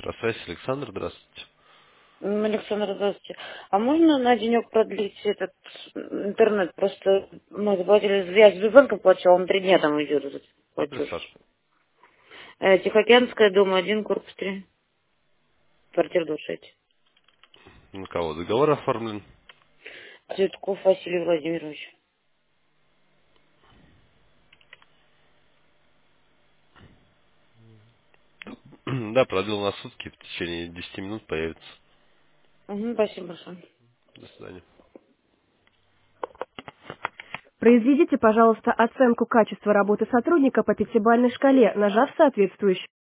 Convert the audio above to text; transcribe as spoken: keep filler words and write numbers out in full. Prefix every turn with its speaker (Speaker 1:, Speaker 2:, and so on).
Speaker 1: Электросвязь, Александр, здравствуйте.
Speaker 2: М, Александр, здравствуйте. А можно на денек продлить этот интернет? Просто мы заплатили, я с Сбербанком платила, он три дня там идет этот
Speaker 1: Адрес
Speaker 2: платеж.
Speaker 1: ваш?
Speaker 2: Э, Тихоокеанская, дом один, корпус три, квартира двадцать шесть.
Speaker 1: На кого договор оформлен?
Speaker 2: Цветков Василий Владимирович.
Speaker 1: Да, продлил на сутки, в течение десяти минут появится.
Speaker 2: Угу, спасибо большое.
Speaker 1: До свидания.
Speaker 3: Произведите, пожалуйста, оценку качества работы сотрудника по пятибалльной шкале, нажав соответствующий.